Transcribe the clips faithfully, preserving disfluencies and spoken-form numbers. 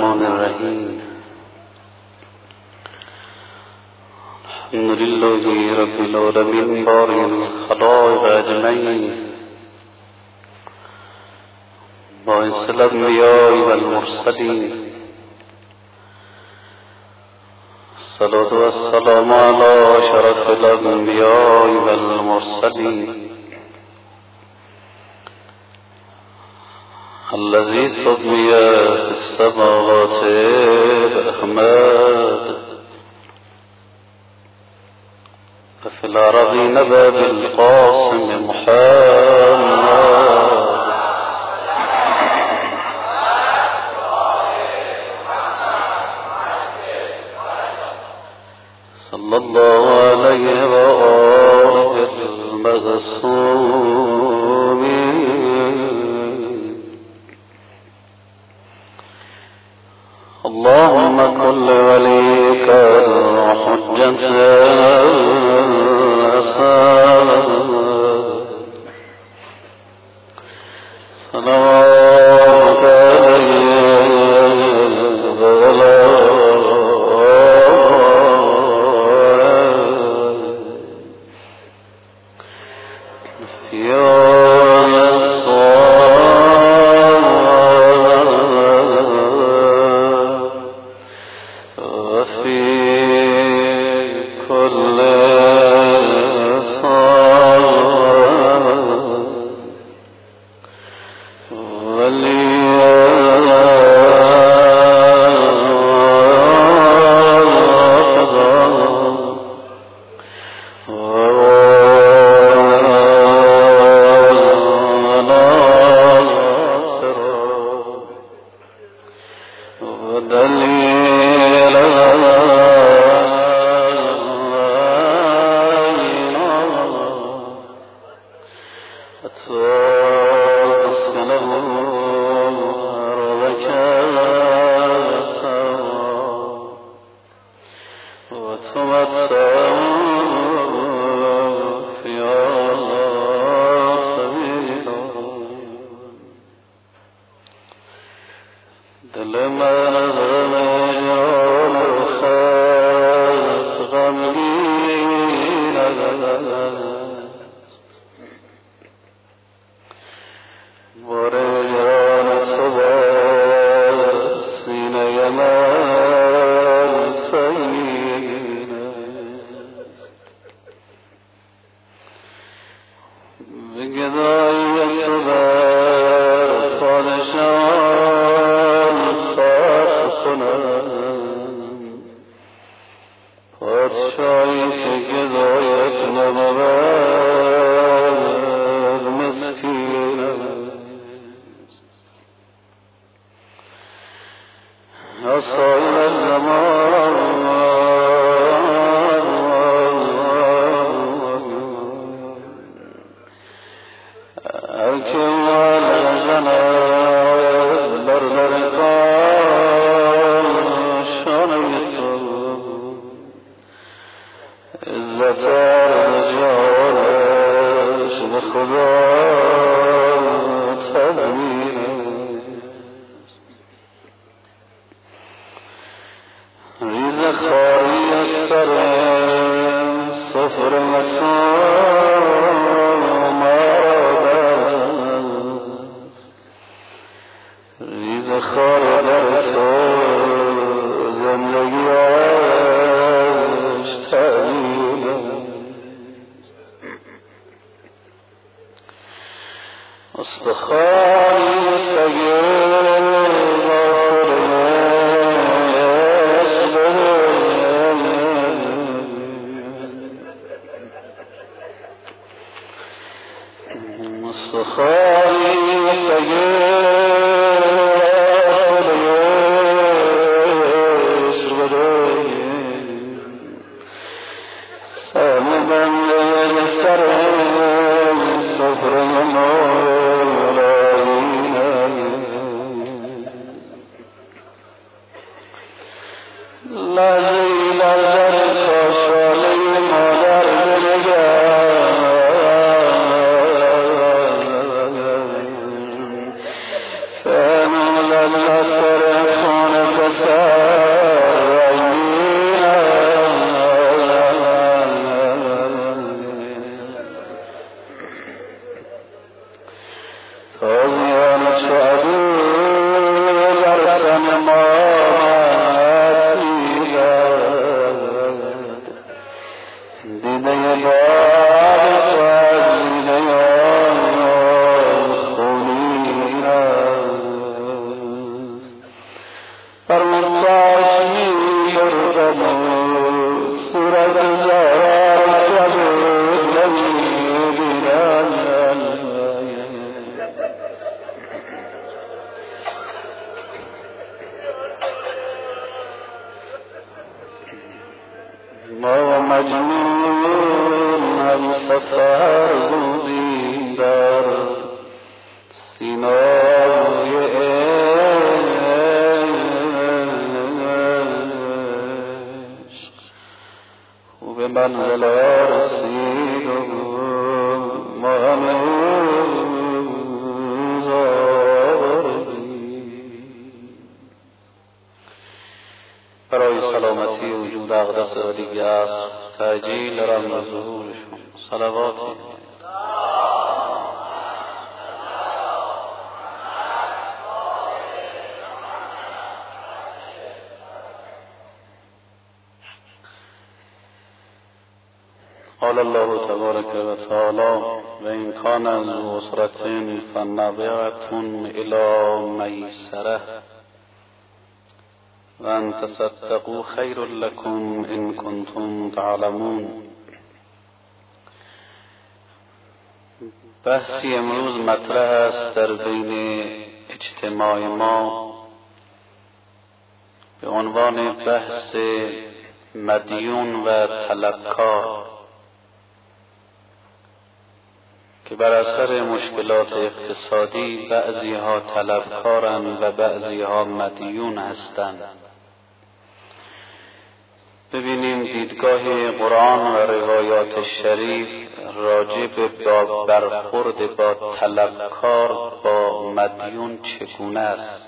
الرحمن الرحیم. الحمد لله رب العالمین باری الخلائق اجمعین باعث الانبیاء والمرسلین. الصلاة والسلام على شرف الانبیاء والمرسلین الذي سمي في السماوات بأحمد وفي الأرضين بالقاسم محمد صلى الله عليه وآله المعصومين. اللهم كن لوليك الحجة الحسن صلوات عليه وعلى مجنون هم سفر بودی در سینای عشق و به منزل رسید و ما هنوز آوردیم. برای سلامتی وجود اقدس ولی اصل تأجیل رحم ظهورشون صلواتی قال الله تبارك وتعالى وإن كان ذو عسرة فنظرة إلى ميسرة وأن تصدقوا خير لكم إن كنتم تعلمون. بحثی امروز مطرح است در بین اجتماع ما به عنوان بحث مدیون و طلبکار که بر اثر مشکلات اقتصادی بعضی ها طلبکارند و بعضی ها مدیون هستند. ببینیم دیدگاه قرآن و روایات شریف راجع به برخورد با طلبکار با مدیون چگونه است.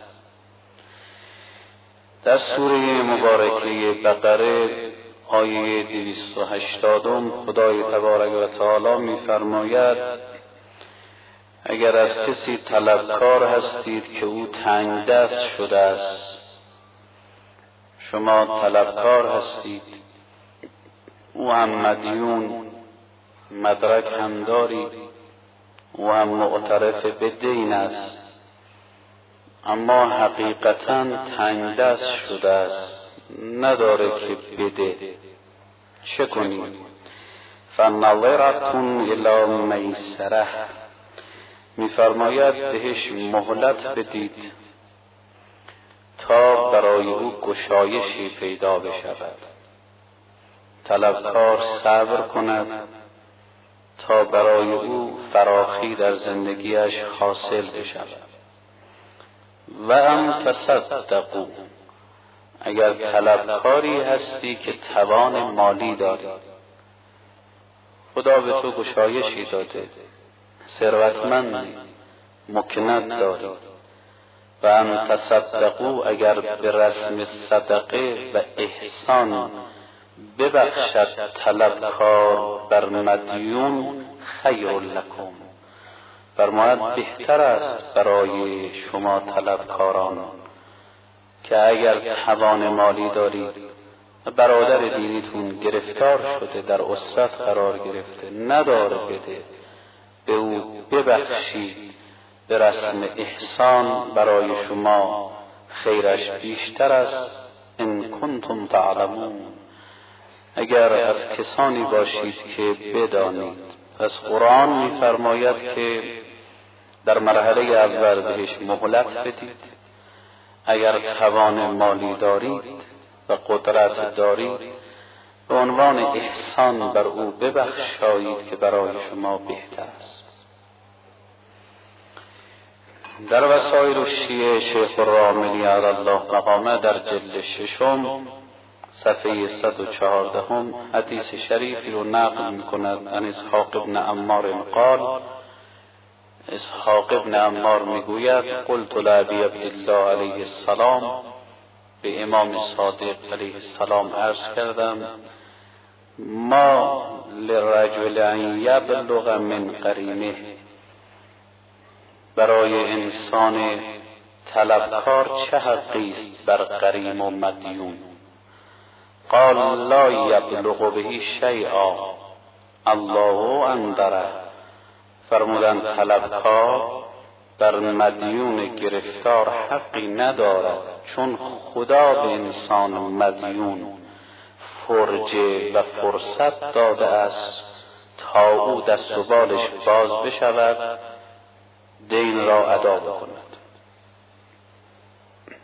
در سوره مبارکه بقره آیه دویست و هشتاد خدای تبارک و تعالی می‌فرماید اگر از کسی طلبکار هستید که او تنگ دست شده است، شما طلبکار هستید، او هم مدیون، مدرک هم دارید، او هم معترف به دین است، اما حقیقتاً تنگ دست شده است، نداره که بده، چه کنید؟ فنظرة الی میسره، میفرماید بهش مهلت بدید تا برای او گشایشی پیدا بشود. طلبکار صبر کند تا برای او فراخی در زندگیش حاصل بشود. و ام تصدقوا، اگر طلبکاری هستی که توان مالی داری، خدا به تو گشایشی داده، ثروتمندی، مکنت داری، و ان تصدقوا، اگر به رسم صدقه و احسان ببخشد طلبکار بر مدیون، خیر لکم، فرماید بهتر است برای شما طلبکاران که اگر توان مالی دارید و برادر دینیتون گرفتار شده، در اسرت قرار گرفته، نداره بده، به او ببخشید، به رسم احسان برای شما خیرش بیشتر است. ان کنتم تعلمون، اگر از کسانی باشید که بدانید. پس قرآن می‌فرماید که در مرحله اول بهش مهلت بدید، اگر توان مالی دارید و قدرت دارید به عنوان احسان بر او ببخشایید که برای شما بهتر است. در وسائل الشیعه شیخ الراملی علی الله مقامه در جلد ششم صفحه صد و چهاردهم حدیث شریفی رو نقل می‌کند عن اسحاق ابن عمار قال، اسحاق ابن عمار میگوید قلت لابی عبدالله علیه السلام، به امام صادق علیه السلام عرض کردم ما للرجل ان یبلغ من قرینه، برای انسان طلبکار چه حقی است بر غریم و مدیون؟ قال لا یبلغ به شیئا الله اندره، فرمودند طلبکار بر مدیون گرفتار حقی ندارد، چون خدا به انسان مدیون فرجه و فرصت داده است تا او دست و بالش باز بشود، دین را ادا بکند.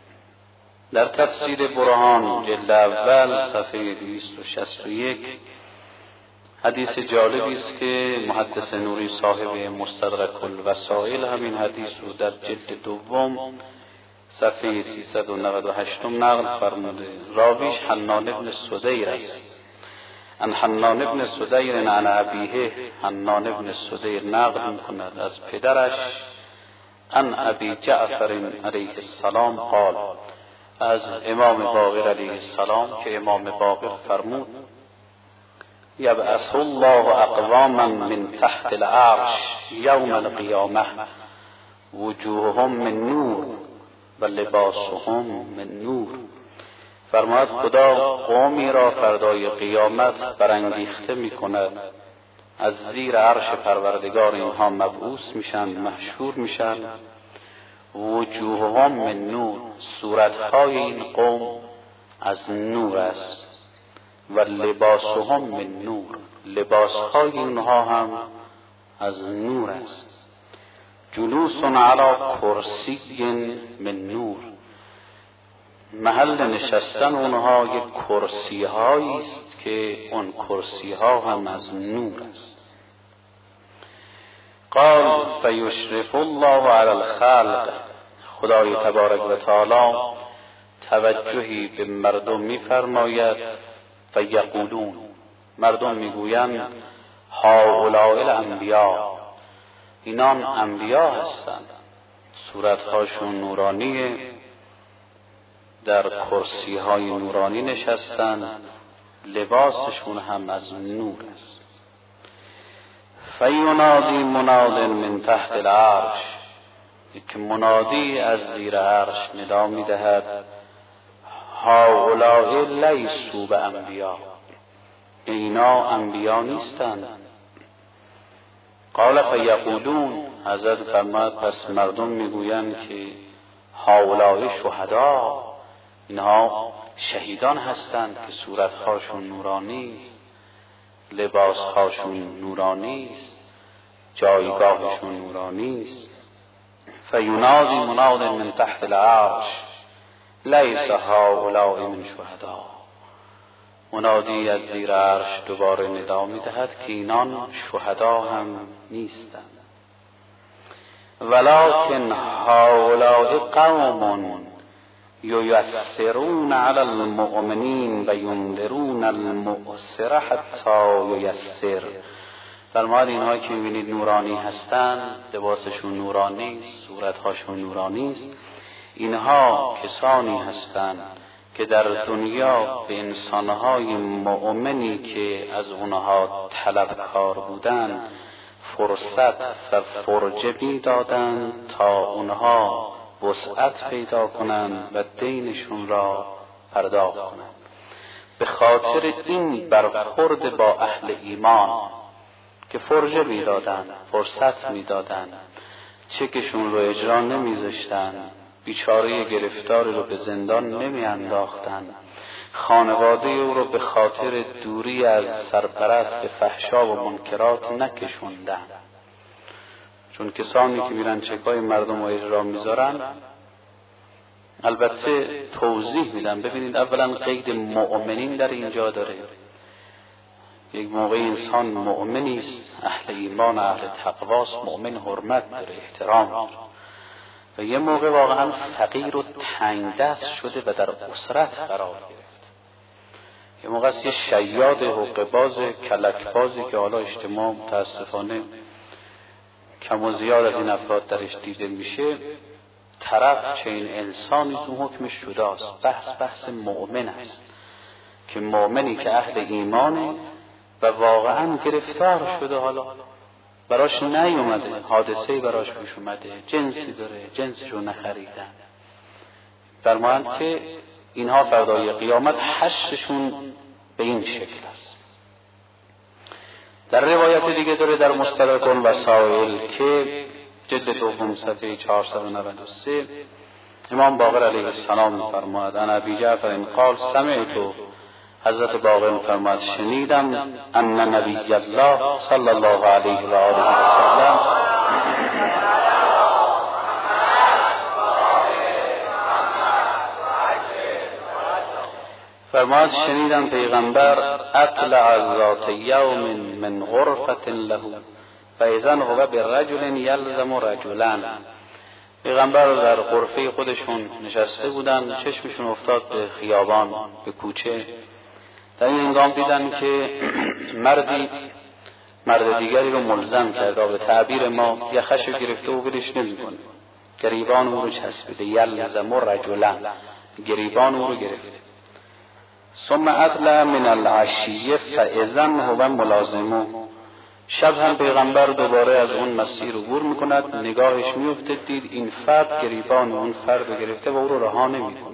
در تفسیر برهان جلد اول صفحه دویست و شصت و یک حدیث جالبی است که محدث نوری صاحب مستدرک الوسائل همین حدیث رو در جلد دوم صفحه سیصد و نود و هشت نقل فرموده. راویش حنان ابن سدیر است. ان حنان ابن سدیر عن ابیه، حنان ابن سدیر نقل میکند از پدرش ان ابی جعفر علیه السلام قال، از امام باقر علیه السلام که امام باقر فرمود یبعث الله اقواما من تحت العرش یوم القیامه وجوههم من نور و لباسهم من نور. فرماید خدا قومی را فردای قیامت برانگیخته می کند، از زیر عرش پروردگار اینها مبعوث میشن، محشور میشن. وجوههم من نور، صورتهای این قوم از نور است. و لباسهم من نور، لباسهای اینها هم از نور است. جلوس علی کرسی من نور، محل نشستن اونها یک کرسی هایی است که اون کرسی ها هم از نور است. قال فیشرف الله علی الخلق، خدای تبارک و تعالی توجهی به مردم میفرماید. فیقولون، مردم میگویند هؤلاء الانبیا، اینان انبیا هستند، صورتهاشون نورانیه، در کرسی های نورانی نشستند، لباسشون هم از نور است. فینادی مناد من تحت العرش، یک منادی از زیر عرش ندا میدهد هؤلاء لیسوا بانبیا، اینا انبیا نیستند. قال فیقولون، حضرت فرمود پس مردم میگویند که هؤلاء شهدا، اینها شهیدان هستند که صورتهاشون نورانی است، لباسهاشون نورانی است، جایگاهشون نورانی است. فینادی مناد من تحت العرش لیس هؤلاء من شهدا، منادی از زیر عرش دوباره ندا میدهد که اینان شهدا هم نیستند. ولکن هؤلاء قوم ییسرون علی المؤمنین و ینذرون المؤسر حتی ییسر. فرماید اینها که میبینید نورانی هستند، لباسشون نورانی است، صورتهاشون نورانی است، اینها کسانی هستند که در دنیا به انسانهای مؤمنی که از اونها طلبکار بودند فرصت و فرجه میدادند تا اونها وسعت پیدا کنند و دینشون را پرداخت کنند. به خاطر این برخورد با اهل ایمان که فرجه میدادند، فرصت میدادند، چکشون رو اجرا نمیذاشتند، بیچاره گرفتاری رو به زندان نمی انداختن، خانواده او رو به خاطر دوری از سرپرست به فحشا و منکرات نکشوندن. چون کسانی که میرن چکای مردم رو اجرا میذارن البته توضیح میدن. ببینید اولا قید مؤمنین در اینجا داره. یک موقع انسان مؤمنی است، اهل ایمان، اهل تقواست، مؤمن حرمت داره، احترام داره. و یه موقع واقعا فقیر و تنگ دست شده و در اسرت قرار گرفت. یه موقع است یه شیاد حقه‌باز کلکبازی که حالا اجتماع متاسفانه کم و زیاد از این افراد درش دیده میشه، طرف چه این انسانی تو حکمش شده است. بحث بحث مؤمن است که مؤمنی که اهل ایمانه و واقعا گرفتار شده، حالا براش نیومده، حادثه‌ای براش پیش اومده، جنسی داره، جنسی رو نخریدن. فرمایند که اینها فردای قیامت حشرشون به این شکل است. در روایت دیگه داره در مستدرک الوسائل که جلد دوم صفحه چهارصد و نود و سه امام باقر علیه السلام می‌فرماید ان ابی جعفر قال سمعت، حضرت باقر می‌فرماید شنیدم ان نبی الله صلی الله علیه و آله و سلم فرمود شنیدم پیغمبر اطلع ذات یوم من غرفة له فاذا هو برجل یلزم رجلا. پیغمبر در غرفه خودشون نشسته بودن، چشمشون افتاد به خیابان، به کوچه. در این هنگام دیدن که مردی مرد دیگری رو ملزم کرده، به تعبیر ما یخش رو گرفته و ولش نمی‌کنه، گریبان او رو چسبیده، یلزم رجلا، گریبان او رو گرفته. ثم اطلع من العشیه فاذا هو ملازمه. شب هم پیغمبر دوباره از اون مسیر عبور میکند، نگاهش میفته دید این فرد گریبان اون فرد رو گرفته و او رو رها نمیکنه.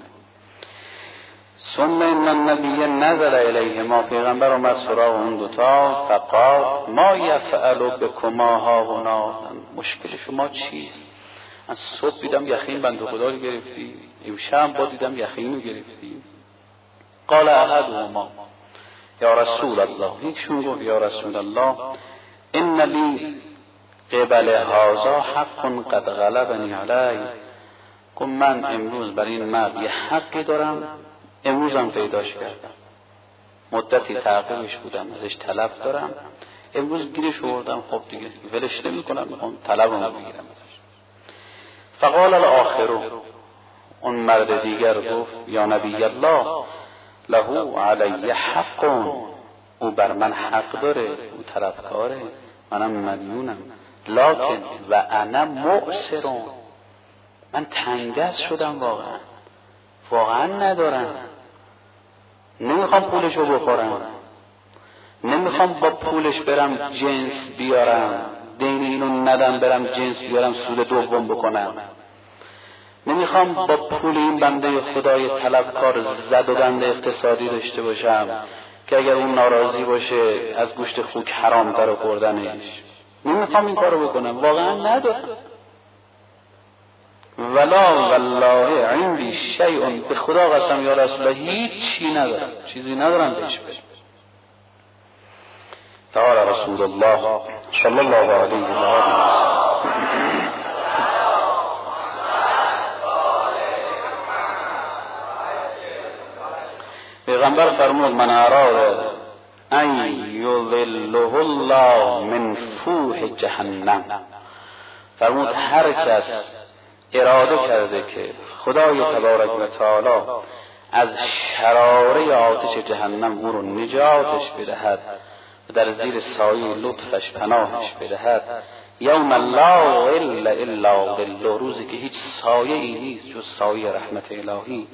ثم ان النبی نظر الیه، ما پیغمبر اومد سراغ اون دوتا فقال ما یفعل بکما هاهنا، مشکل شما چیست؟ از صبح دیدم یخین بنده خدا رو گرفتی، امشب با دیدم یخین رو گرفتی. قال احدهما یا رسول الله، یکشون گفت یا رسول الله ان لی قبل هذا حق قد غلبنی علی، که من امروز بر این مرد یه حقی دارم، امروزم پیداش کردم، مدتی تعقیبش بودم، ازش طلب دارم، امروز گیرش آوردم، خب دیگه ولش نمی کنم، میخوام طلبم رو بگیرم ازش. فقال الاخر، اون مرد دیگر گفت یا نبی الله له علی حق، او بر من حق داره، او طلبکاره، منم مدیونم، لکن و انا مؤسر، من تنگدست شدم، واقعا واقعا ندارم، نمیخوام پولشو بخورم، نمیخوام با پولش برم جنس بیارم، دین اینو ندم برم جنس بیارم سود دوم بکنم، نمیخوام با پول این بنده خدای طلبکار زد و بند اقتصادی داشته باشم که اگر اون ناراضی باشه از گوشت خوک حرام تر خوردنش، نمیخوام این کارو بکنم، واقعا ندارم. ولا والله عندي شیء، به خدا قسم یا رسول الله هیچ چی ندارم، چیزی ندارم بهش بدم. تعالی رسول الله صلی الله علیه و آله پیغمبر فرمود من اراد ان یذله الله من فوح جهنم، فرمود هر کس اراده کرده که خدای تبارک و تعالی از شراره آتش جهنم او رو نجاتش بدهد و در زیر سایه لطفش پناهش بدهد، یوم لا الا الا ظل، روزی که هیچ سایه ای نیست جز سایه رحمت الهی،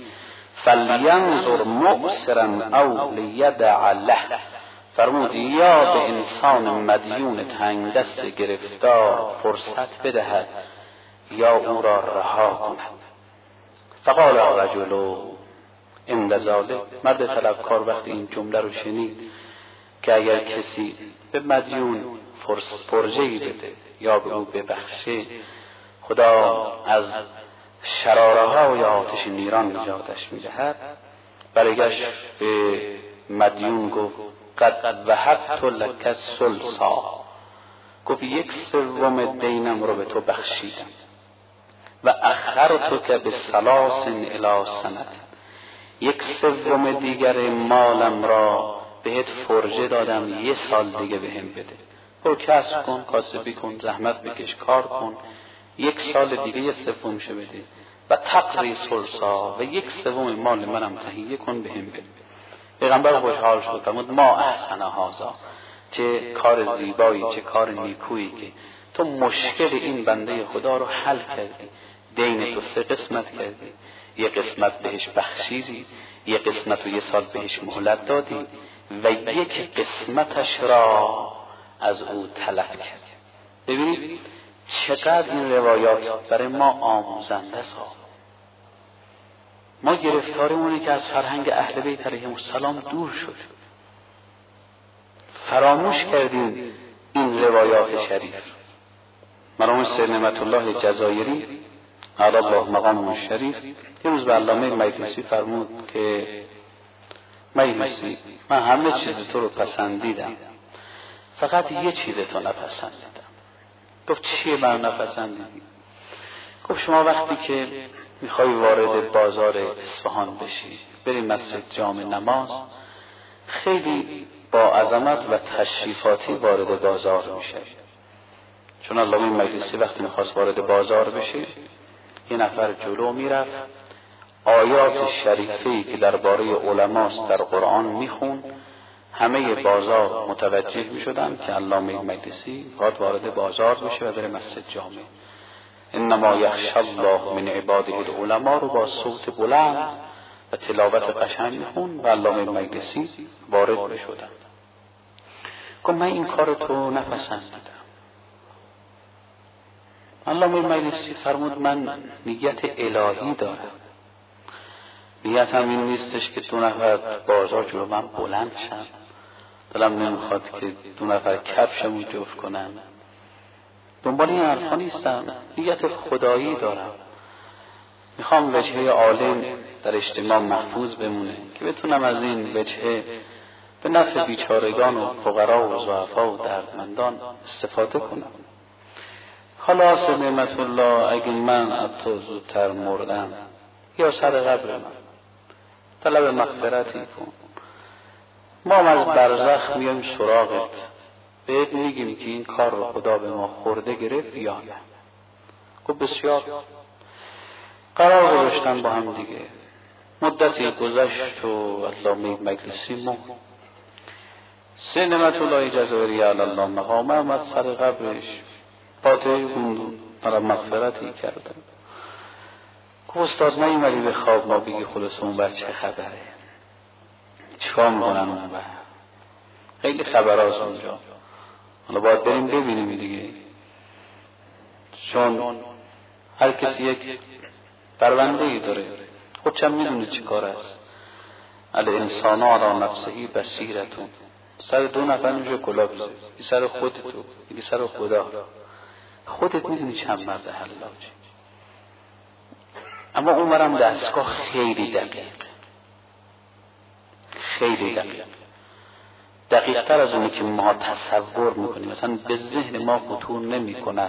فلینظر مؤسرا او لیدع له، فرمود یا به انسان مدیون تنگ دست گرفتار فرصت بدهد یا او را رها کند. فقال رجل عند ذلك، مرد طلبکار وقتی این جمله رو شنید که اگر کسی به مدیون فرجه‌ای بده یا به او ببخشه خدا از شراره ها یا آتش نیران نجاتش میدهد، برگشت به مدیون گفت قد وهبت لك الثلثا، گفت یک سوم دینم رو به تو بخشیدم، و اخرتک بثلاث الی سنه، یک سوم دیگر مالم را بهت فرجه دادم، یه سال دیگه بهم بده، برو کسب کن، کاسبی کن، زحمت بکش، کار کن، یک سال دیگه یه سومشو بده، و تقری ثلثا، و یک سوم مال منم تهیه کن بهم بده. پیغمبر خوشحال شد، فرمود ما احسن هذا، چه کار زیبایی، چه کار نیکویی که تو مشکل این بنده خدا رو حل کردی، دین تو سه قسمت کردی، یه قسمت بهش بخشیدی، یه قسمت رو یه سال بهش مهلت دادی و یک قسمتش را از او طلب کردی. ببینید چقدر این روایات برای ما آموزنده است. ما گرفتارمونه که از فرهنگ اهل بیت علیهم السلام دور شد، فراموش کردیم این روایات شریف. مرحوم سید نعمت الله جزایری علی الله مقام شریف یه روز به علامه مجلسی فرمود که مجلسی من همه چیز تو رو پسندیدم، فقط یه چیز تو نپسندیدم. گفت چیه من نپسندیدی؟ گفت شما وقتی که میخوای وارد بازار اصفهان بشی، بری مسجد جامع نماز، خیلی با عظمت و تشریفاتی وارد بازار میشه. چون علامه مجلسی وقتی میخواست وارد بازار بشه، یه نفر جلو میرفت، آیات شریفه‌ای که درباره علماست در قرآن میخون، همه بازار متوجه میشدن که علامه مجلسی میخواد وارد بازار بشه و بره مسجد جامع. انما یخشی الله من عباده العلماء رو با صوت بلند و تلاوت قشنگ میخون و علامه مجلسی وارد میشدن. گفت من این کار تو نپسندیدم. علامه مجلسی فرمود من نیت الهی دارم، نیتم این نیستش که دو نفر بازار جلو من بلند شن، دلم نمیخواد که دو نفر کفشمو جفت کنن، دنبال این حرفا نیستم، نیت خدایی دارم. میخوام وجهه عالم در اجتماع محفوظ بمونه که بتونم از این وجهه به نفع بیچارگان و فقرا و ضعفا و دردمندان استفاده کنم. خلاص نعمت الله، اگه من از تو زودتر مردم یا سر قبر من طلب مغفرتی کن، ما از برزخ میایم سراغت، بهت میگیم که این کار رو خدا به ما خورده گرفت یا نه. گفت بسیار. قرار گذاشتن با هم دیگه. مدتی گذشت و علامه مجلسی مرد. سه نعمت الله جزایری علی الله مقامه هم از سر قبرش فاتحه خوندون، طلب مغفرتی کردن. گفت استاد نیومدی به خواب ما بگی خلاص اون بر چه خبره، چیکار میکنن اون بر، خیلی خبراست اونجا، حالا باید بریم ببینیم دیگه، چون هر کسی یک پرونده‌ای داره، خودشم میدونه چی کار است. الانسان علی نفسه بصیرتون، سر دو نفر میشه کلا بزنی، این سر خودت تو، این سر خدا، خودت میدونی چند مرد حلاجی. اما اونورم دستگاه خیلی دقیق، خیلی دقیق، دقیق تر از اونی که ما تصور میکنیم، مثلا به ذهن ما خطور نمیکنه.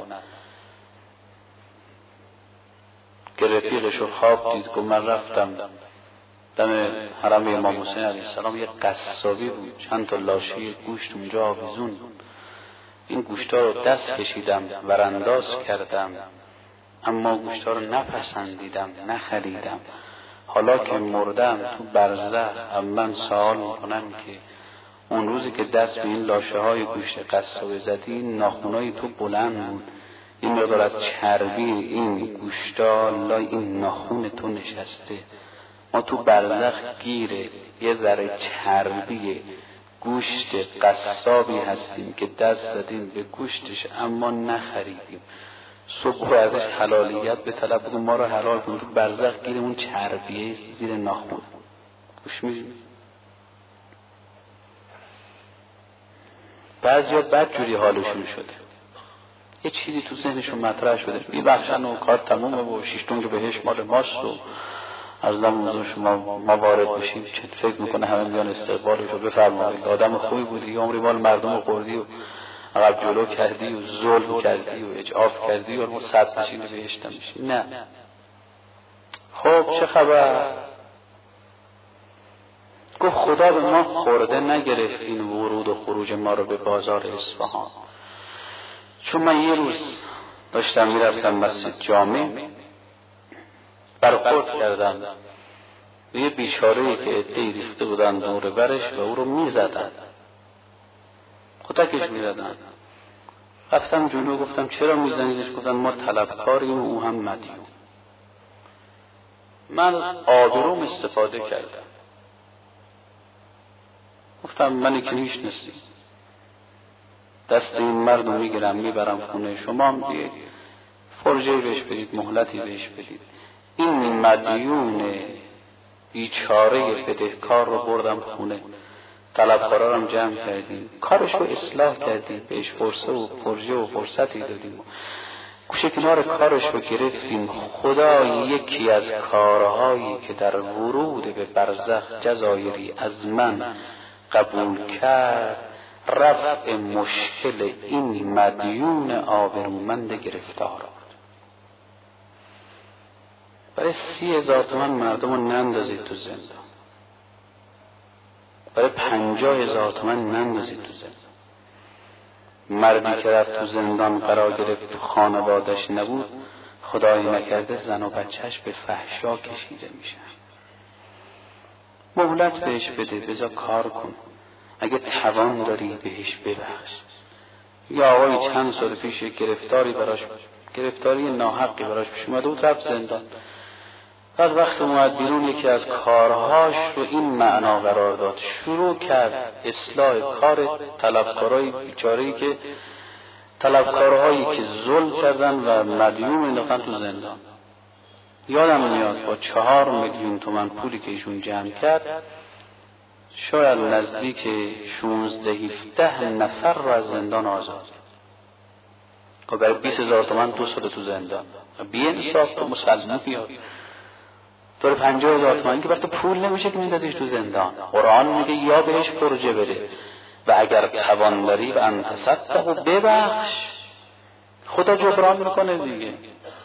که رفیقشو خواب دید که من رفتم دم حرم امام حسین علیه السلام، یک قصابی بود، چند تا لاشه گوشت اونجا آویزون بود، این گوشتا رو دست کشیدم ورانداز کردم، اما گوشتا رو نپسندیدم، نخریدم. حالا که مردم تو برزخ من سوال میکنم که اون روزی که دست به این لاشه های گوشت قصابی زدی، ناخونای تو بلند بود، این مقدار از چربی این گوشتا لای این ناخون تو نشسته، ما تو برزخ گیره یه ذره چربی گوشت قصابی هستیم که دست زدیم به گوشتش اما نخریدیم. صبح ازش حلالیت به طلب بگو ما رو حلال کن، تو برزخ گیره اون چربیه زیر ناخون. گوش میدیم بعضی ها بد جوری حالشون شده، یه چیزی تو ذهنشون مطرح شده، میبخشن و کار تمومه و شیشتونگ بهش مال ماست و از نموزون شما ما وارد بشیم. چه فکر میکنه همه میان استقبالش رو بفرمایید، آدم خوبی بودی، عمری مال مردم رو خوردی و عقب جلو کردی و ظلم کردی و اجعاف کردی و ما صد نشین بهشت نمیشی. نه. خب چه خبر؟ گفت خدا به ما خورده نگرفت این ورود و خروج ما رو به بازار اصفهان. چون من یه روز داشتم میرفتم مسجد جامع، برخورد کردم به یه بیچاره‌ای که عده‌ای ریخته بودن دور برش و او رو میزدن، کتکش میزدن. رفتم جلو گفتم چرا میزنیدش؟ گفتن ما طلبکاریم و او هم مدیون. من آبروم استفاده کردم، گفتم منی که میشناسی، دست این مرد رو میگیرم میبرم خونه شما، هم دیگه فرجه بهش بدید، مهلتی بهش بدید. این مدیون بیچاره بدهکار رو بردم خونه، طلبکارا رو جمع کردیم، کارش رو اصلاح کردیم، بهش فرصه و فرجه و فرصتی دادیم، گوشه کنار کارش رو گرفتیم. خدا یکی از کارهایی که در ورود به برزخ جزایری از من قبول کرد، رفع مشکل این مدیون آبرومند گرفتار بود. برای سی هزار تومن مردم رو نندازید تو زندان، برای پنجاه هزار تومن نندازید تو زندان. مردی که رفت تو زندان قرار گرفت، تو خانوادش نبود، خدای نکرده زن و بچهش به فحشا کشیده میشن. مهلت بهش بده، بذار کار کن، اگه توان داری بهش ببخش. یا آقای چند سال پیش گرفتاری براش گرفتاری ناحقی براش پیش اومده بود، رفت زندان. بعد وقت اومد بیرون یکی از کارهاش رو این معنا قرار داد، شروع کرد اصلاح کار طلبکارای بیچاره‌ای که طلبکارهایی که ظلم کردن و مدیون انداختن تو زندان. یادم میاد با چهار میلیون تومان پولی که ایشون جمع کرد، شاید نزدیک شانزده هفده نفر رو از زندان آزاد. خب برای بیست هزار تومان دو سال تو زندان، بی انصاف تو مسلمونی ها. طور پنجاه هزار تومان که برای تو پول نمیشه که میندازیش تو زندان. قرآن میگه یا بهش فرجه بده و اگر توان داری و انت تصدق ببخش، خدا جبران میکنه دیگه.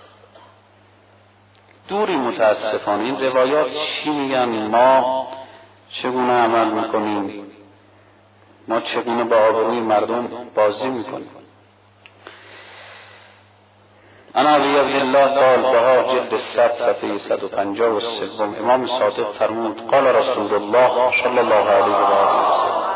دوری متاسفانه این روایات چی میگن؟ ما چگونه عمل میکنیم، ما چگونه با آبروی مردم بازی میکنیم. انا ابی عبدالله قال بها جلد صد صفحه صد و پنجاه و سه. امام صادق فرمود قال رسول الله صلی الله علیه و آله و سلم،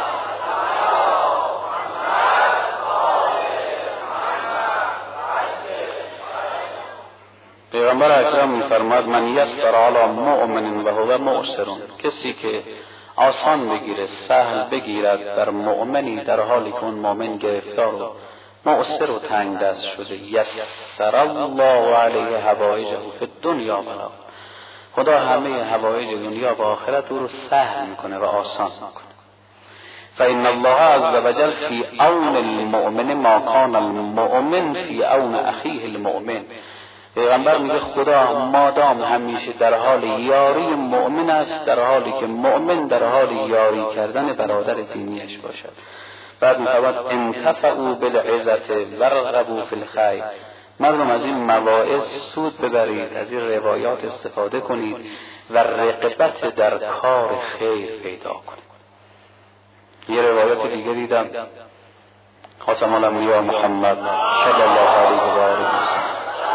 پیغمبر اکرم می‌فرماد من یسر علی مؤمن و هو معسر، کسی که آسان بگیره، سهل بگیرد بر مؤمنی در حالی که اون مؤمن گرفتار و معسر و تنگ دست شده، یسر الله علیه حوائجه فی الدنیا و الآخرة، خدا همه حوائج دنیا و آخرت او رو سهل میکنه و آسان میکنه. فإن الله عز وجل فی عون المؤمن ما کان المؤمن فی عون اخیه المؤمن. پیغمبر میگه خدا مادام همیشه در حال یاری مؤمن است، در حالی که مؤمن در حال یاری کردن برادر دینیش باشد. بعد میفرماد انتفعوا بالعظت ورغبوا فی الخیر، مردم از این مواعظ سود ببرید، از این روایات استفاده کنید و رغبت در کار خیر پیدا کنید. یه روایات دیگه دیدم، خاتم الانبیا محمد صلی الله علیه و آله و سلم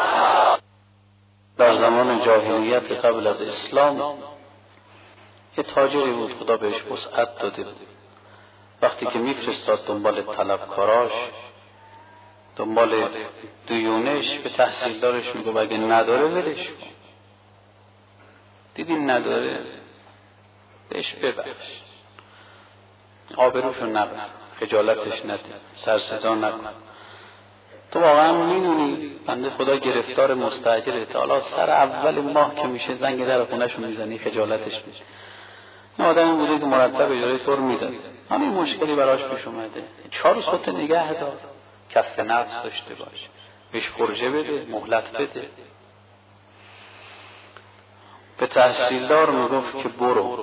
در زمان جاهلیت قبل از اسلام یه تاجری بود، خدا بهش وسعت داده بود. وقتی که میفرستاد دنبال طلبکاراش، دنبال دیونش، به تحصیلدارش میگه اگه نداره ولش کن، دیدی نداره بهش ببخش، آبروشو نبر، خجالتش نده، سرصدا نکن. تو واقعا میدونی بنده خدا گرفتار مستاجره، تا حالا سر اول ماه که میشه زنگ در خونه‌شو میزنی خجالتش میشه. این آدمی بوده که مرتب اجاره طور میداد، همین مشکلی براش پیش اومده، چهار سوت نگه دار، کف نفس داشته باش، بهش فرجه بده، مهلت بده. به تحصیلدار میگفت که برو،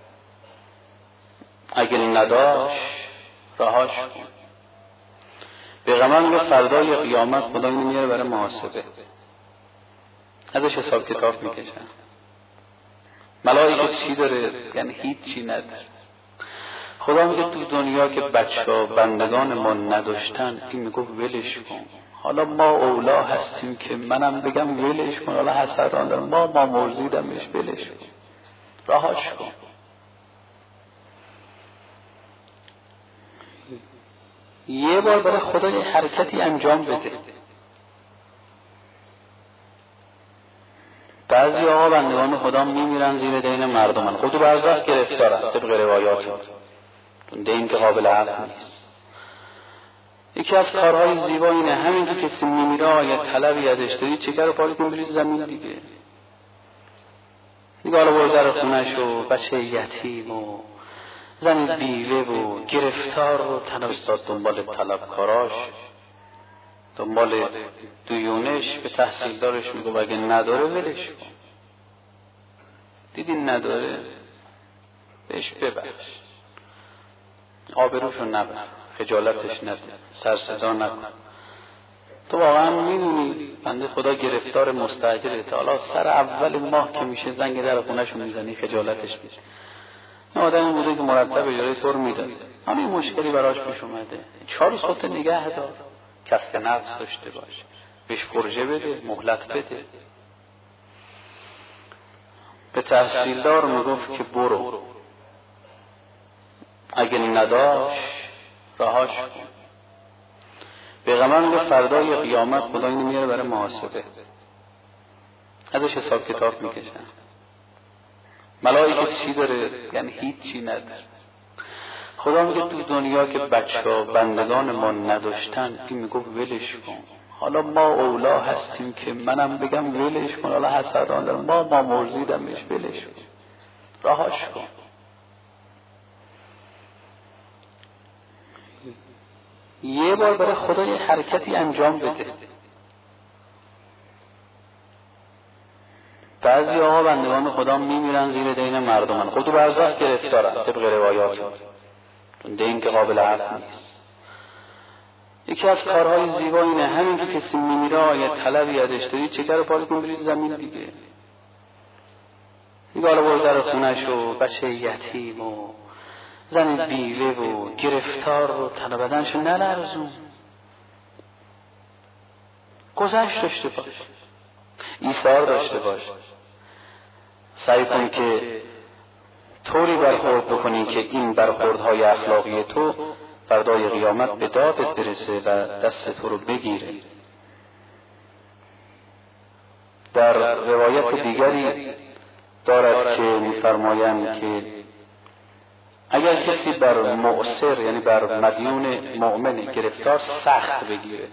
اگه نداشت رهاش کن. پیغمبر میگه فردای قیامت خدا اینو میاره برای محاسبه، ازش حساب کتاب میکشن. ملائکه چی داره؟ یعنی هیچی نداره. خدا میگه تو دنیا که بچه‌ها بندگان ما نداشتن، این میگه ولش کن. حالا ما اولا هستیم که منم بگم ولش کن، حالا حسران دارم، ما ما مرزیدمش، ولش کن، رهاش کن. یه بار برای خدا یه حرکتی انجام بده. بعضی آقا بندگان خدا میمیرن زیر دین مردمان، خود برزخ گرفتارن طبق روایات، دین که قابل عفو نیست. یکی از کارهای زیبا اینه همین که کسی میمیره آیا طلبی ازش داری، چکر رو پاری کن بریز زمین دیگه. دیگه حالا برو در خونش و بچه یتیم و زن بیوه و گرفتار و تنستاد دنبال طلبکاراش، دنبال دیونش. به تحصیلدارش میگو اگه نداره ولش کن، دیدی نداره بهش ببخش، آبروشو نبر، خجالتش نده، سرصدا نکن. تو واقعا میدونی بنده خدا گرفتار مستاجره، تا حالا سر اول ماه که میشه زنگ در خونه‌شو میزنی خجالتش میشه. این آدمی بوده که مرتب اجاره طور میداد، همین مشکلی براش پیش اومده، چهار روز خودت نگه دار، کسب نفس داشته باش، بهش فرجه بده، مهلت بده. به تحصیلدار میگفت که برو، اگه نداشت رهاش کن. پیغمبر میگه فردای قیامت خدا اینو میاره برای محاسبه، ازش حساب کتاب میکشن. ملائکه چی داره؟ یعنی هیچی نداره. خدا میگه تو دنیا که بچه‌ها بندگان ما نداشتن، این میگه ولش کن. حالا ما اولا هستیم که منم بگم ولش کن، حالا حسدان دارم، ما ما مرزیدم بهش، ولش کن، رهاش کن. یه بار برای خدا یه حرکتی انجام بده. بعضی آقا بندگان خدا میمیرن زیر دین مردمان، خود رو برزخ گرفتارن طبق روایات، دین که قابل عفو نیست. یکی از کارهای زیبا اینه همین که کسی میمیره آیه طلبی ازش داری چکر رو پاره کن برید زمین دیگه. دیگه حالا برو در خونش و بچه یتیم و زن بیوه و گرفتار و تن و بدنشو نلرزون، گذشت داشته باش، ایثار داشته باش. سعی کن که طوری برخورد بکنی که این برخوردهای اخلاقی تو فردای قیامت به دادت برسه و دست تو رو بگیره. در روایت دیگری دارد که می‌فرمایند که اگر کسی بر معسر یعنی بر مدیون مؤمن گرفتار سخت بگیره،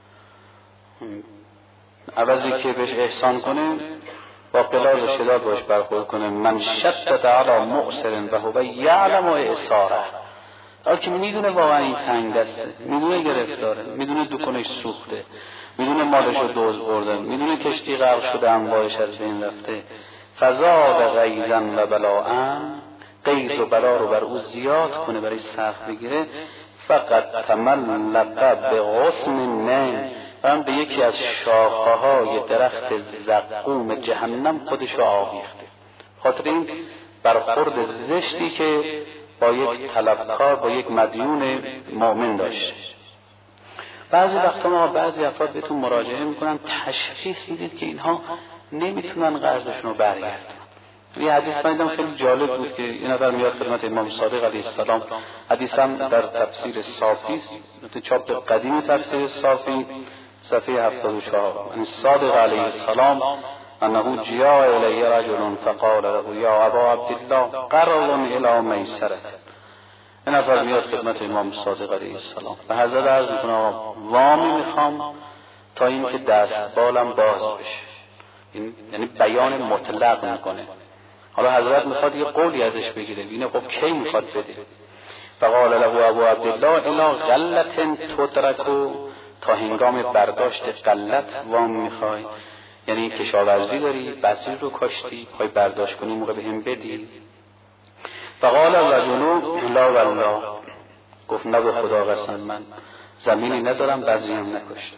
عوضی که بهش احسان کنه با قلال و شداد باش برخورد کنه، من شدد علی معسر و هو یعلم اعساره، حالا که میدونه واقعا این تنگ دسته، میدونه گرفتاره، میدونه دکونش سوخته، میدونه مالش رو دوز بردن، میدونه کشتی غرق شده انواعش از بین رفته، فزاد غیظا و بلاء، غیظ و بلا رو بر او زیاد کنه، برای سخت بگیره، فقط تملق به غصن نه، هم به یکی از شاخه های درخت زقوم جهنم خودش رو آویخته. خاطر این برخورد زشتی که با یک طلبکار، با یک مدیون مؤمن داشته. بعضی وقتا ما بعضی افراد بهتون مراجعه میکنن، تشخیص میدید که اینها نمیتونن قرضشون رو برگردن. یه حدیث فهمیدم خیلی جالب بود که این نفر میاد خدمت امام صادق علیه السلام، حدیث هم در تفسیر صافی، چاپ قدیم تفسیر صافی صفحه هفتاد و چهار، یعنی صادق علیه السلام انه جاء الی رجل فقال له یا ابا عبدالله قرض الی میسره. این نفر میاد خدمت امام صادق علیه السلام و حضرت عرض میکنه وامی میخوام تا اینکه دستبالم باز بشه، یعنی بیان مطلق میکنه. حالا حضرت میخواد یه قولی ازش بگیره، اینه خب کی میخواد بده؟ فقال له ابو عبدالله الا غلت تدرکو، تا هنگام برداشت غلت وام میخوای، یعنی کشاورزی داری، بذر رو کاشتی، خواهی برداشت کنی، موقع به هم بدی. فقال الرجل لا والله، گفت نه به خدا قسم من زمینی ندارم، بذری هم نکاشتم.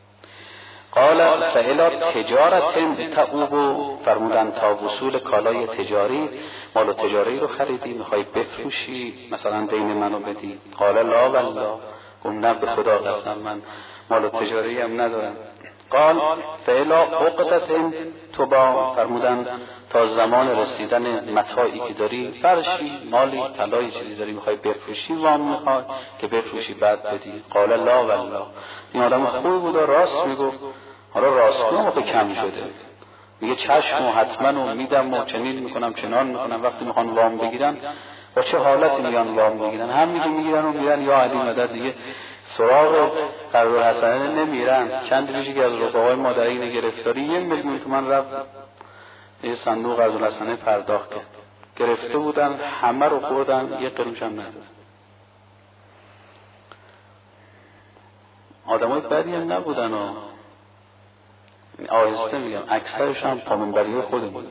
قال فالا تجارت تعوب، فرمودن تا وصول کالای تجاری، مال و تجاری رو خریدی میخوای بفروشی، مثلا دین منو بدی. قال لا والله، گفت نه به خدا قسم من مال و تجاری هم ندارم. قال فالا عقدت تباع، فرمودن تا زمان رسیدن متاعی که داری، فرشی، مالی، طلایی چیزی داری میخوای بفروشی، وام میخوای که بفروشی بعد بدی. قال لا والله، این آدم خوب بود و راست میگفت. حالا راست موقع کم شده، میگه چشم و حتما و میدم و چنین میکنم چنان میکنم. وقتی میخوان وام بگیرن با چه حالتی میان وام بگیرن؟ هم میگه میگیرن و میرن یا علی مدد دیگه سراغ قرض حسنه نمیرن. چند روزی که از رفقای مادرین گرفتاری یه میلیون تومان رفت یه صندوق قرض حسنه پرداخت کرد، گرفته بودن همه رو خوردن، یه قرونش هم نداد. آدمای بدی هم نبودن و آهسته میگم اکثرش هم پامنبری خودمون،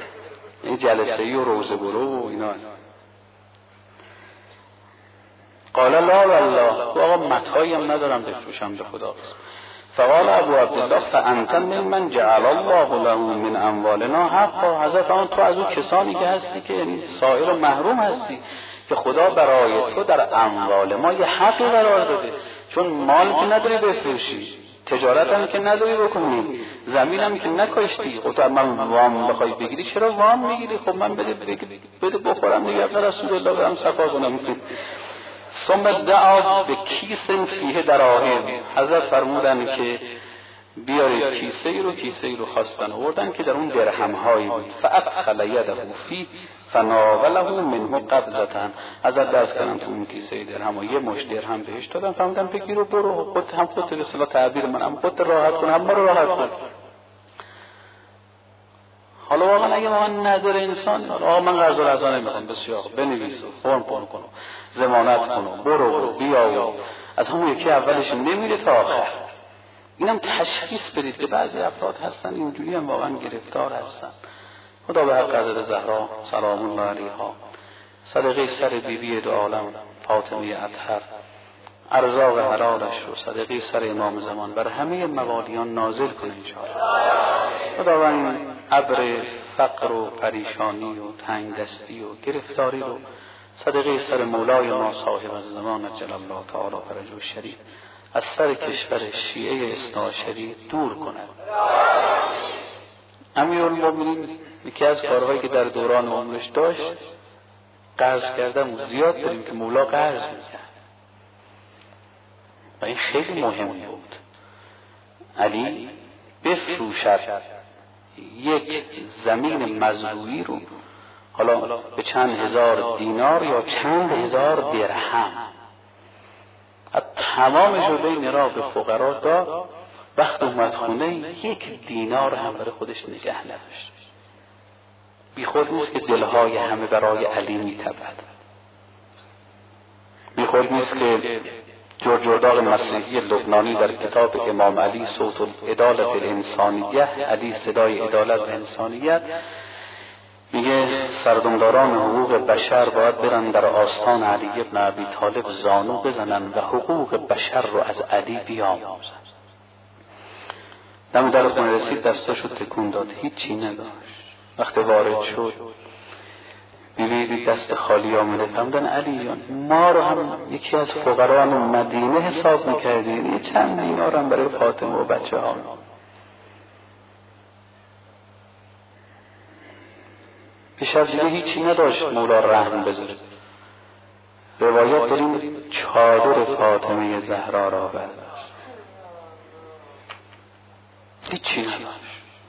این جلسه‌ای و روزه برو و اینا. قال لا والله، آقا متاعی هم ندارم بفروشم به خدا. فقال ابو عبدالله فانت من جعل الله له من اموالنا حقا. حضرت آن تو از اون کسانی که هستی که یعنی سائر و محروم هستی که خدا برای تو در اموال ما یه حقی قرار داده، چون مال که نداری بفروشی، تجارت هم که نداری بکنی، زمین هم که نکاشتی، خب تو من وام بخوای بگیری چرا وام میگیری؟ خب من بده بده بخورم دیگه، رسول الله برم صفا کنم. ثم دعا به کیس فیه دراهم. حضرت فرمودن که بیارید کیسه ای رو کیسه ای رو خواستن آوردن که در اون درهم هایی بود. فادخل یده فی فناوله منه قبضه. حضرت دست کردن تو اون کیسه درهم و یه مش درهم بهش دادن، فرمودن بگیر و برو، خود هم خودت به اصطلاح تعبیر من هم خودت راحت کن، هم ما رو راحت کن. حالا واقعا اگه واقعا نداره انسان، آقا من قرض العزا نمیخوام، بسیار بنویس و فرم پر کن، ضمانت کن، برو برو بیا، و از همون یکی اولش نمیره تا آخر. اینم تشخیص بدید که بعضی افراد هستن اینجوری هم واقعا گرفتار هستن. خدا به حق حضرت زهرا سلام الله علیها صدقه سر بیبی دو عالم فاطمه اطهر، ارزاق حلالش رو صدقه سر امام زمان بر همه موالیان نازل کنه انشاءالله. خداوند ابر فقر و پریشانی و تنگ دستی و گرفتاری رو صدقه سر مولای ما صاحب الزمان جل الله تعالی فرجه الشریف از سر کشور شیعه اثناعشری دور کند. امیرالمومنین یکی از کارهایی که در دوران عمرش داشت قرض کردن و زیاد داریم که مولا قرض میکرد و این خیلی مهم بود. علی بفروشد یک زمین مزروعی رو حالا به چند هزار دینار یا چند هزار درهم، تمامش رو بین را به فقرا داد. وقت اومد خونه یک دینار هم برای خودش نگه نداشت. بی خود نیست که دلهای همه برای علی میتپد. بی خود نیست که جورجرداغ مسیحی لبنانی در کتاب امام علی صوت العدالت الانسانیه، علی صدای عدالت و انسانیت، میگه سردمداران حقوق بشر باید برن در آستان علی ابن ابی طالب زانو بزنن و حقوق بشر رو از علی بیاموزن. دم در خونه رسید دستاشو تکون داد، هیچی نداشت. وقتی وارد شد بیبی دست خالی آمده، فرمودن علی جان ما رو هم یکی از فقران مدینه حساب میکردین، یه چند دینار هم برای فاطمه و بچه ها. پیش از دیگه هیچی نداشت مولا رحم بذاره. روایت داریم چادر فاطمه زهرا را برداشت، هیچی نداشت.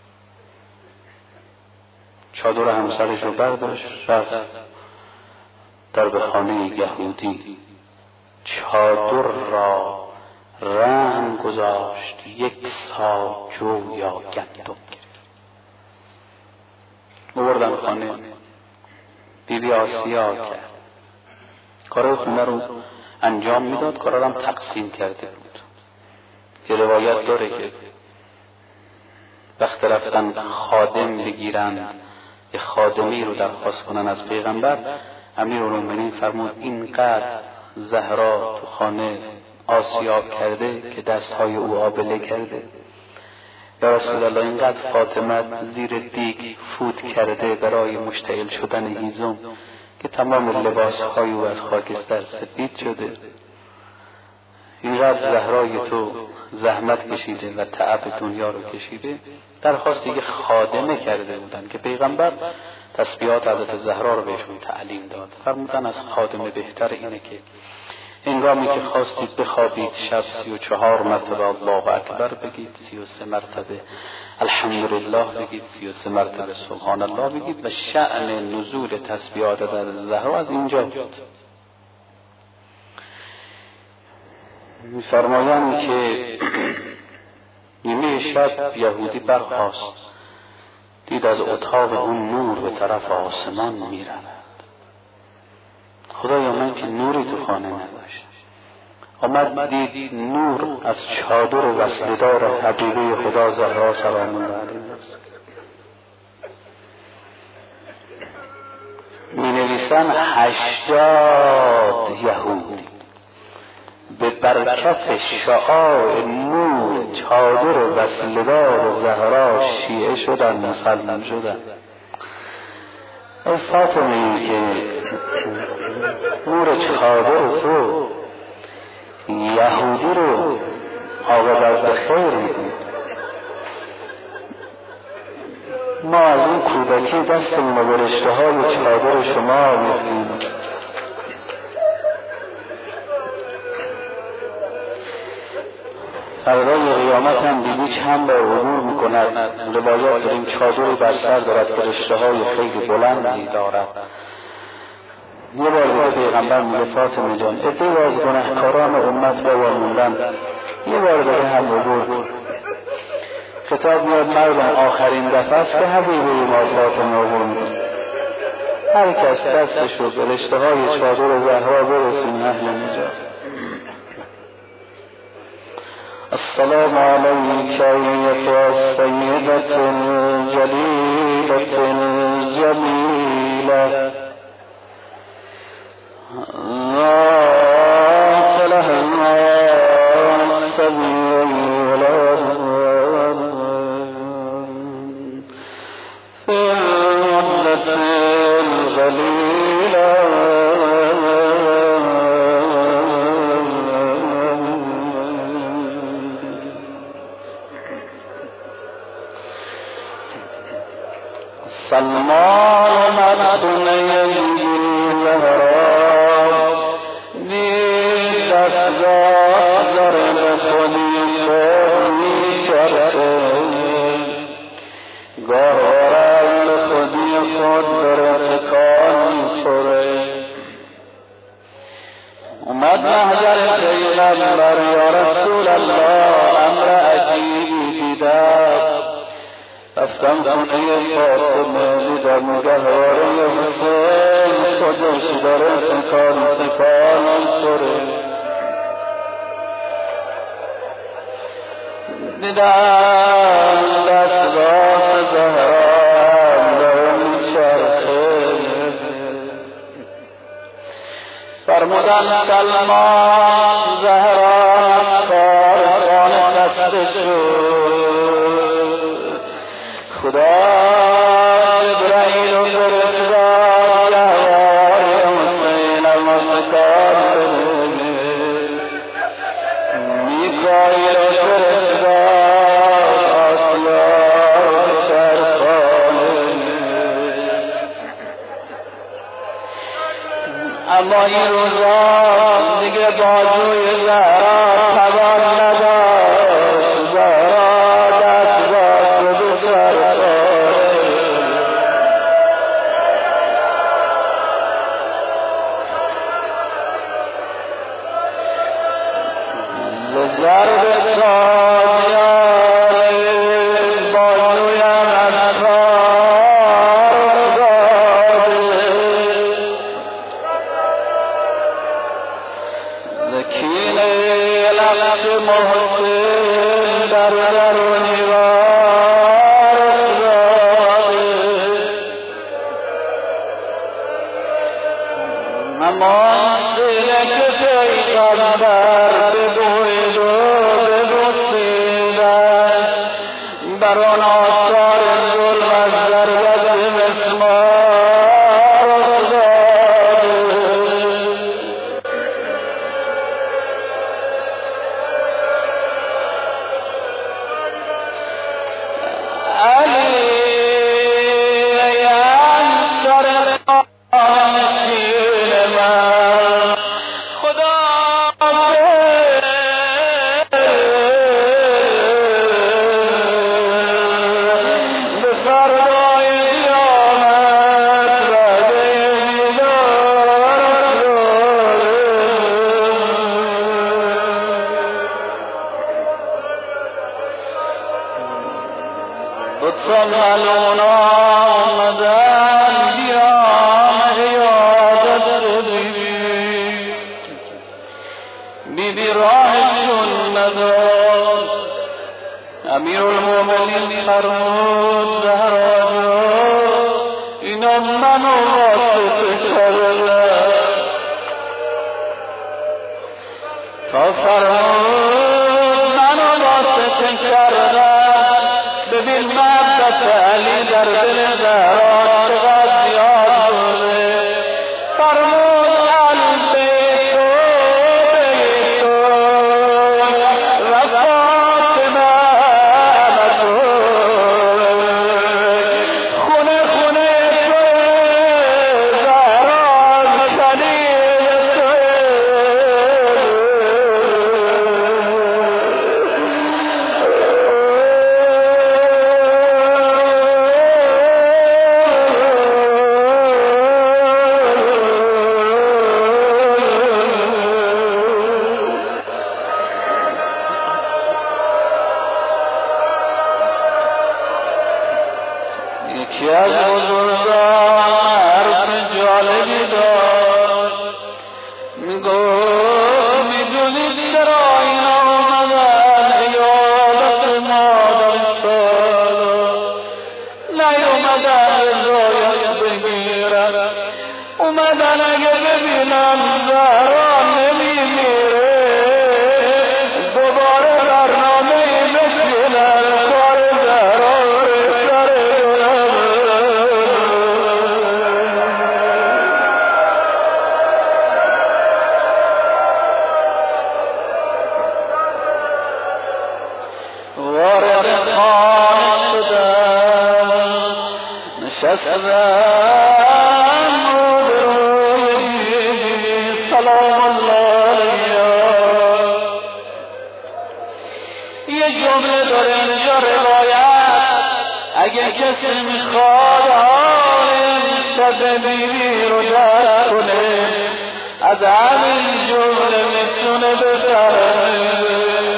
چادر همسرش رو برداشت رفت در به خانه یهودی، چادر را رنگ گذاشت، یک سا جو یا گندم گرفت. بردن خانه، بیبی آسیا کرد، کار خونه رو انجام میداد، کار رو هم تقسیم کرده بود. که روایت داره که وقت رفتن خادم بگیرن یه خادمی رو درخواست کنن از پیغمبر، امیرالمومنین فرمود اینقدر زهرا تو خانه آسیاب کرده که دستهای او آبله کرده، یا رسول الله اینقدر فاطمه زیر دیگ فوت کرده برای مشتعل شدن هیزم که تمام لباسهای او از خاکستر سفید شده. اینقدر زهرای تو زحمت کشیده و تعب دنیا رو کشیده. درخواست دیگه خادمه کرده بودن که پیغمبر تسبیحات حضرت زهرا رو بهشون تعلیم داد. فرمودن از خادمه بهتر اینه که هنگامی که خواستید بخوابید شب سی و چهار مرتبه الله اکبر بگید، سی و سه مرتبه الحمدلله بگید، سی و سه مرتبه سبحان الله بگید و شأن نزول تسبیحات حضرت زهرا از اینجا بود. می‌فرمایند که نیمه شب یهودی برخاست، دید از اتاق اون نور به طرف آسمان می‌رود. خدایا من که نوری تو خانه نداشت. آمد دید نور از چادر وصلدار حبیبه خدا زهرا سلام الله علیها می نویسن هشتاد یهودی به برکت شعاع نور چادر وصلدار زهرا شیعه شدن، مسلمان شدن. ای فاطمه ای که نور چادر تو یهودی رو عاقبت به خیر میدید، ما از اون کودکی دستمون به رشته های چادر شما میفتیم. فردای قیامت هم دیدی چند بار عبور میکند، لباسات داریم چادری بر سر دارد که رشته های خیلی بلندی دارد. یه بار دیگه پیغمبر میگه فاطمه جان عده از گنهکاران امت باور موندن، یه بار دیگه هم عبور. کتاب میاد مردم آخرین دفعه است که حبیبه ما فاطمه عبور میکنه. هر کس دستش رو به رشته های چادر زهرا برسیم اهل نجات. السلام علیک ایها السیدة الجلیلة الجمیلة ذات الأهوال سبیلا في المدة القليلة سلمان مدنه زهرا دید دستگاه ضرب خودی خودی شرطه گاهرال خودی خود در اتکان خوره. اومد محضر پیغمبر یا رسول الله امر عجیبی دیدم، رفتم خونه فاطمه دیدم گهواره حسین خودش داره تکان تکان خوره. دیدم دستگاه زهرا داره میچرخه، فرمودن سلمان زهرا کارخان خسته شد، خدا جبرائیل و فرستاد گهواره حسین مستکار کنه، میکائیل و فرستاد آسیا و شرخانه. اما این روزا دیگه بازوی زهرا توان نداشت، زهرا ضرب سالیان بانویم اطفال داده، ذکین لقش محسن در درونی وار داده. امان دل که پیغمبر بر آن آثار ظلم از ضربت مسمار افتاده. علی ای انصار نشین من، خدا لطفاً ملونا آمدن بیام عیادت بیبی، بیبی راهشون نداد. امیرالمومنین فرمود زهرا جان اینا منو واسطه کردن، تا فرمود منو واسه کردن ببین محبت علی در دل زهرا چقدر زیاد بوده فرمود قلب تو به تو وفات من تو خونه خونه تو زهرا شلیل تو یکی از بزرگان حرف جالبی داشت میگو میدونی چرا این آمدن ایالت مادر سالا نیومدن رضایت بگیرن اومدن اگه ببینن زهرا نمیمیره دوباره برنامه بچینن کار زهرا وارد خانه شدن نشستن سلام الله علیه یه جمله داره اینجا روایت اگه کسی میخواد حال شب بیبی رو درک کنه از همین جمله میتونه بفهمه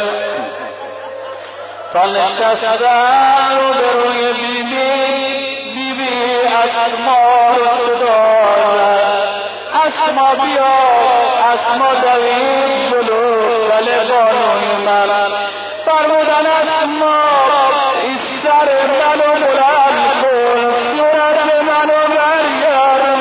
تا نشستن رو به روی بیبی بیبی اسما رو دارد اسما بیا اسما دوید بلو ولی بانوی من فرمودن اسما این سر منو بلند کن صورت منو برگردون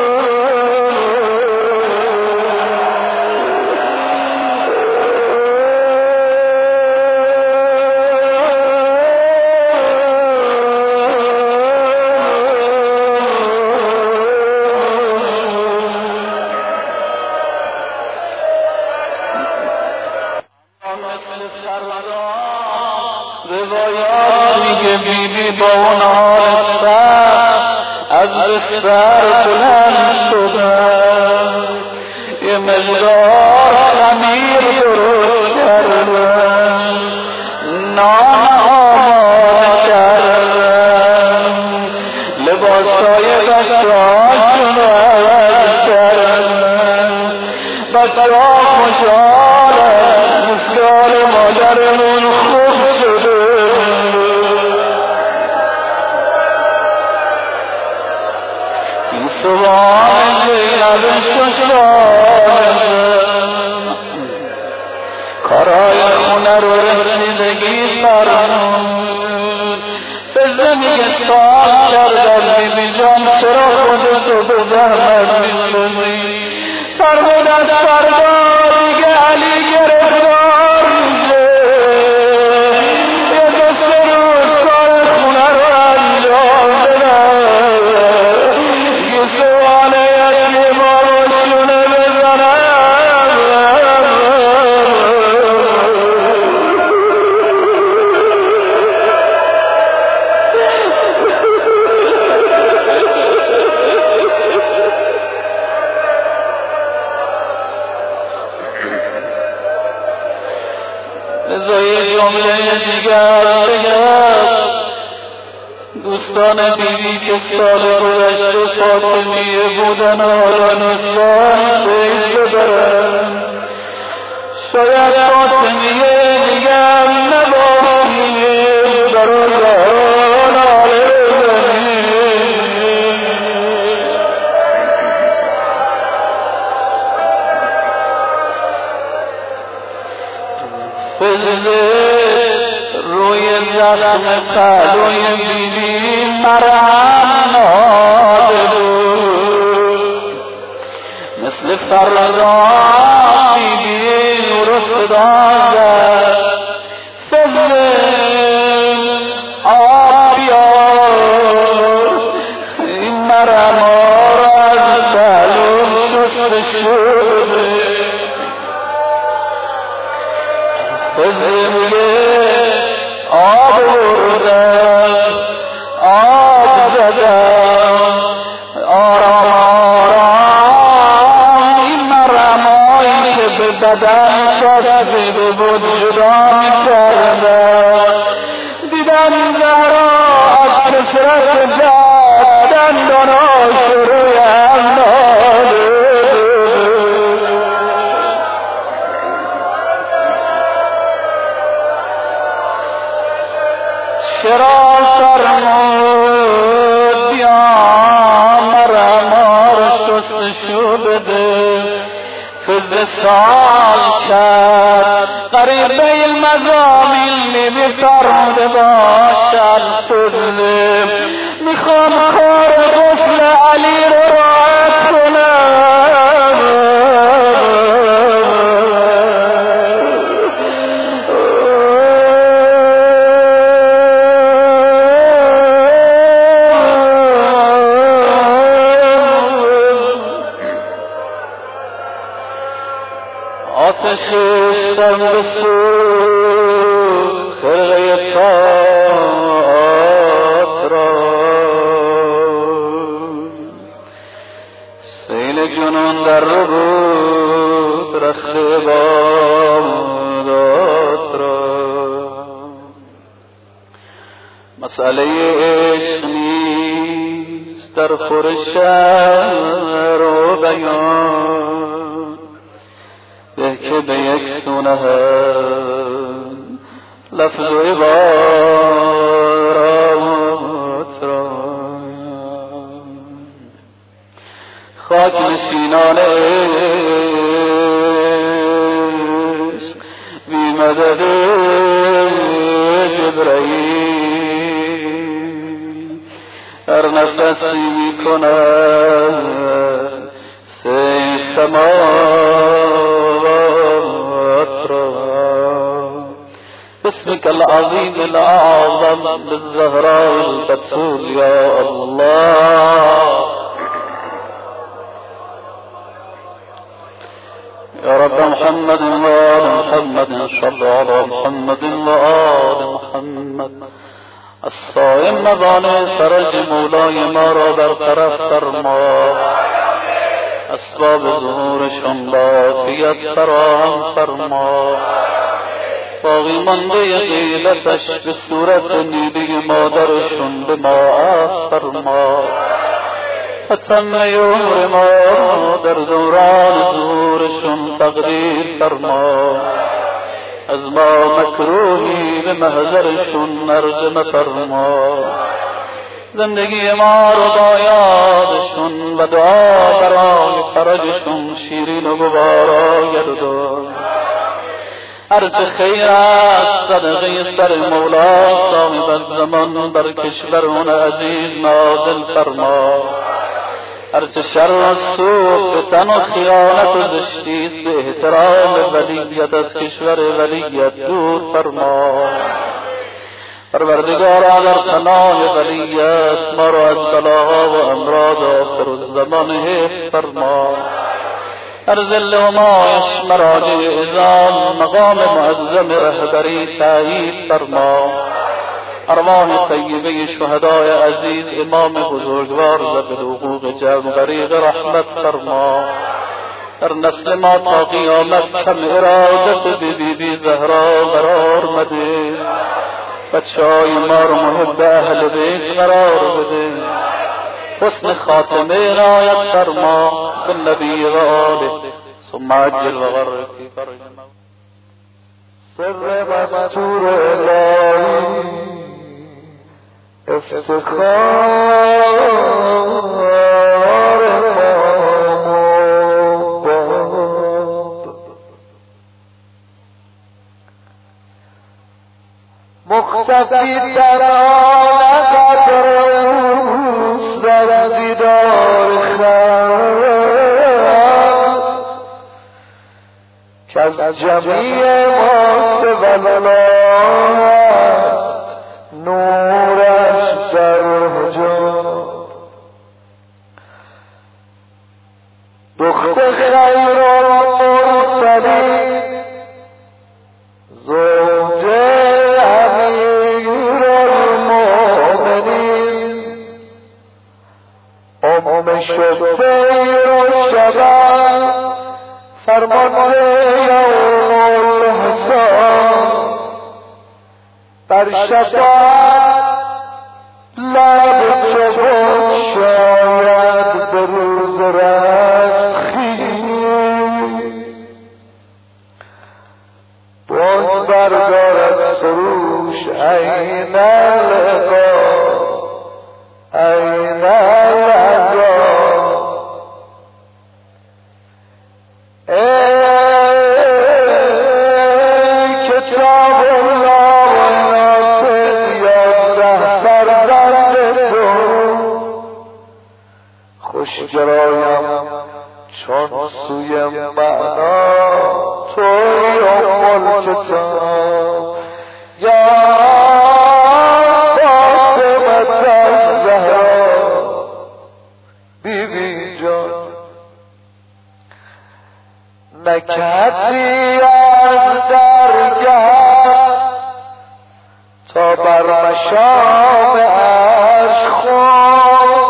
روایاتی که بیبی با اون حال سر از بستر بلند شدن یه مقدار خمیر درست کردن نان آماده کردن لباسای بچه‌هاشون عوض کردن بچه‌ها خوشحالن مثال مادرمون خوب شده این سوال زینب ششان کارای خونه رو رسیدگی فرمود به زمین سال کردن بیبی جان چرا خودتو به زحمت می‌کنی فرمود از فردا دیگه علی گرفتار میشه یه دو سه روز کار خونه رو انجام بدن یه سوال یتیما رو شونه بزنن بزایی جمله دیگر بگم دوستان بیبی که سال گذشته فاطمیه بودن حالا نسبان سید ببرن شاید فاطمیه دیگر نباشیه در اون زهران علیه روی زخم پهلوی بیبی مرهم نهاده بود مثل فردا بیبی نور وجدان در فضل آب بیار این مرمار از تعلیم شسته شده فضل آب بردن آب زدن آرام آرام این مرمایی که به بدن شسته به وجدان کردن دیدم زهرا از کسرت جادن دانا شروع انداده شرا فرمود یا مرمار شستشو بده فضل سال کرد قریب المزامین بفرمود باشد فضل میخوام کار غسل علی رو راحت کنم آتششم بسوز خرقه تاعت را سیل جنون در رو بود رخت بامدات را مسئله عشق نیست در خورش رو بیان به که به یک سونه هم لفظ و عبارات را خاک نشینان عشق بی مدد جبرائیل هر نفسی می کند سه سماوات را باسمك العظيم الأعظم بالزهراء البتول يا الله يا رب محمد وآل محمد صل على محمد وآل محمد الصائم مبانه فرج مولای ما را برطرف فرما اسباب ظهورشان لافیت فراهم فرما باقی مانده غیلتش به صورت نیلی مادرشون به ما عفو فرما فتم عمر ما در دوران ظهورشون تقدیر فرما از ما مکروهی به محضرشون نرجمه فرما زندگی ما رو با یادشون و دعا برای فرجشون شیرین و گوارا گردان هرچه خیر است صدقه سر مولا صاحب الزمان بر کشورون عزیز نازل فرما هرچه شر و سوء فتن و خیانت و زشتی است به احترام ولیت از کشور ولیت دور فرما پروردگارا در پناه ولیت ما را از بلاها و امراض آخر الزمان حفظ فرما هر ذل و مایش مراجع اعظام مقام معظم رهبری تأیید فرما ارواح طیبه شهدای عزیز امام بزرگوار و بالحقوق جمع غریق رحمت فرما در نسل ما تا قیامت کم ارادت بی بی بی زهرا قرار مده بچه‌های ما رو محب اهل بیت قرار بده حسن خاتمه عنایت فرما بالنبی و آله ثم عجل و غرق فی فرج سر مستور الهی افتخار مختفی ترانه قدر روز در دیدار خلق که از از جمیع ماست والله نورش در حجاب دختر خیر المرسلین زوجه امیر المؤمنین ام شبیر و شبان فرمانده یوم الحساب در شفاعت لب چبک شاید به روز رستخیز بند بردارد سروش این لقا این لقا جرایم چون سوی معنا توی ام الکتاب یا فاطمه الزهرا بی بی جان نکهتی از درگاه تا بر مشام عشق خود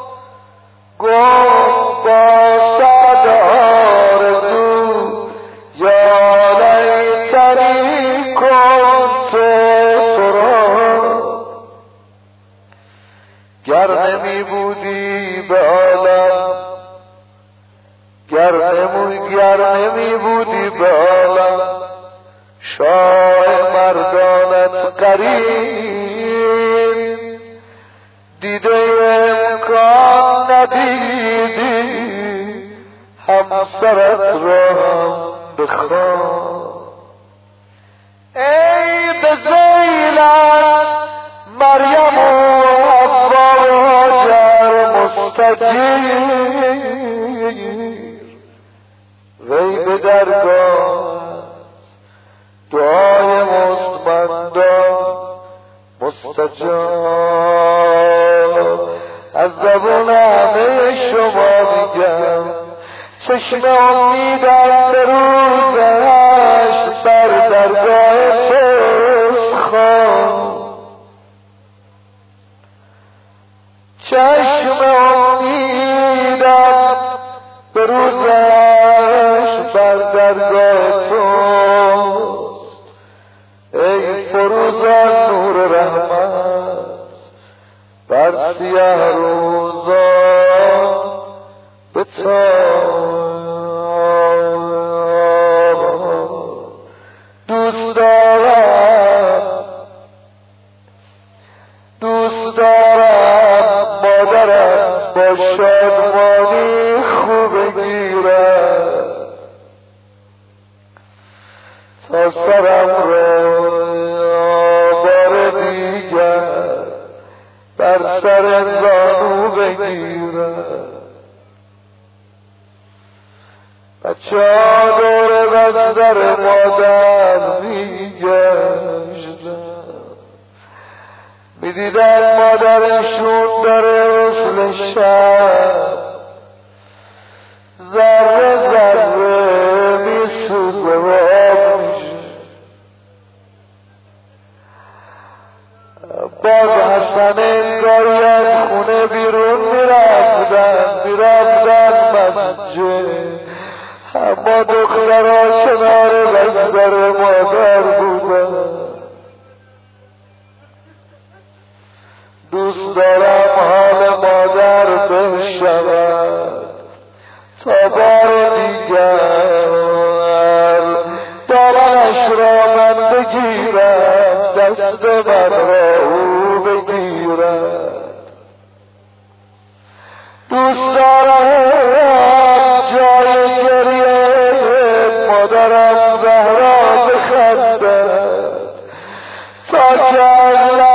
گفت با صد آرزو یا لیتنی کنت ترا گر نمی بودی به عالم گر نمی گر نمی بودی به عالم شاه مردانت قریب دیده امکان ندیدی همسرت را هم بخواه ای به زیلت مریم و حوا و هاجر مستجیر وی به درگاه دعای مستمندان مستجاب از زبان همه شما میگم چشم امیدم به روزش بر درگاه توست خواه چشم امیدم به روزش بر درگاه توست ای فروزان نور رحمت بر سیاه روزان بتاب دوست دارم دوست دارم مادرم با شادمانی خوب گیرد تا سرم را بار دیگر بر سر زانو بگیرد بچه ها دور بستر مادر میگشتن میدیدن مادرشون داره مثل شب ذره ذره میسوزه و آب میشه باز حسن انگاری از خونه بیرون میرفتن میرفتن مسجد اما دخترها کنار بستر مادر بودن دوست دارم حال مادر بشود تا بار دیگر دامنش را من بگیرم دست من را او بگیرد دوست دارم جای گریه مادرم زهرا بخندد تا که از